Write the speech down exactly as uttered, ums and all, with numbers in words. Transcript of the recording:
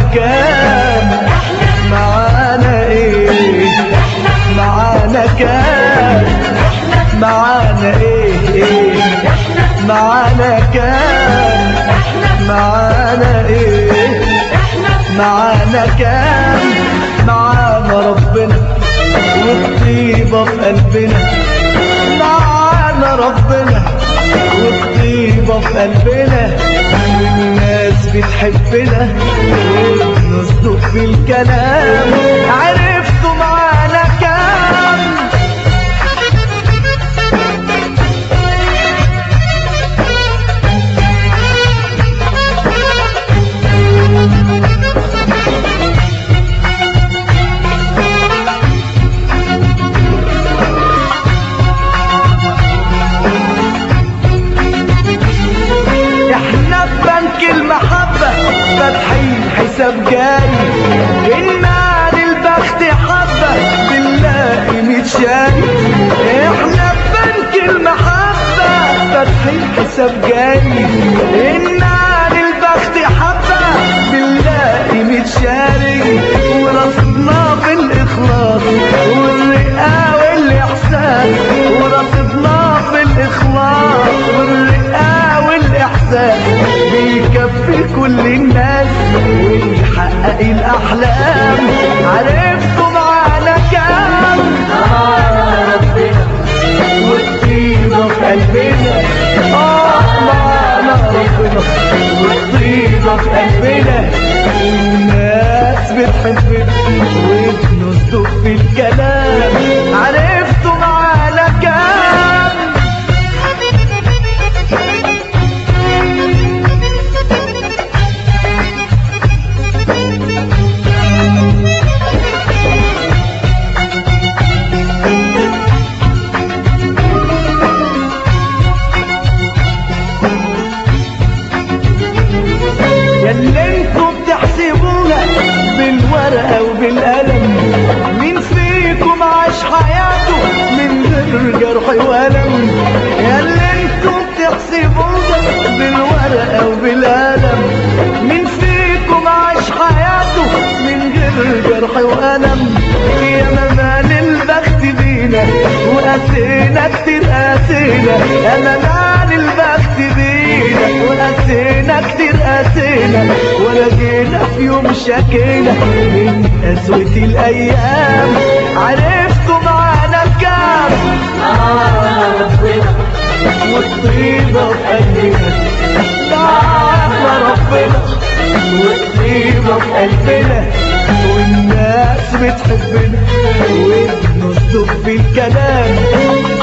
كام معانا ايه معانا كام معانا ايه معانا كام معانا ايه معانا كام معانا ربنا والطيبة في قلبنا معانا ربنا والطيبة في قلبنا والناس بتحبنا ونصدق في الكلام عرفتوا معانا كام المحبة فاتحين حساب جاري إنا للبخت حبة بنلاقي ميت شاري احنا ببنك المحبة فاتحين حساب جاري إنا للبخت حبة بنلاقي ميت شاري ورصدنا بالإخلاص والرئة والإحسان ورصدنا بالإخلاص والرئة والإحسان بيكفي كل الناس ويحقق الأحلام عرفتوا معانا كام معانا ربنا والطيبة في قلبنا آه معانا ربنا والطيبة في قلبنا والناس بتحبنا وبنصدق في الكلام عرفتوا معانا كام اللي انتوا بتحسبوها بالورقة وبالقلم مين فيكم عاش حياته من غير جرح وألم اللي انتوا بتحسبوها بالورقة وبالقلم مين فيكم عاش حياته من غير جرح وألم يا مال البخت بينا وقاسينا كتير قاسينا يا مال البخت بينا وقاسينا كتير قاسينا ولا جينا في يوم شكينا من قسوة الأيام عرفتوا معانا كام معانا ربنا والطيبة في قلبنا معانا ربنا والطيبة في قلبنا والناس بتحبنا وبنصدق في الكلام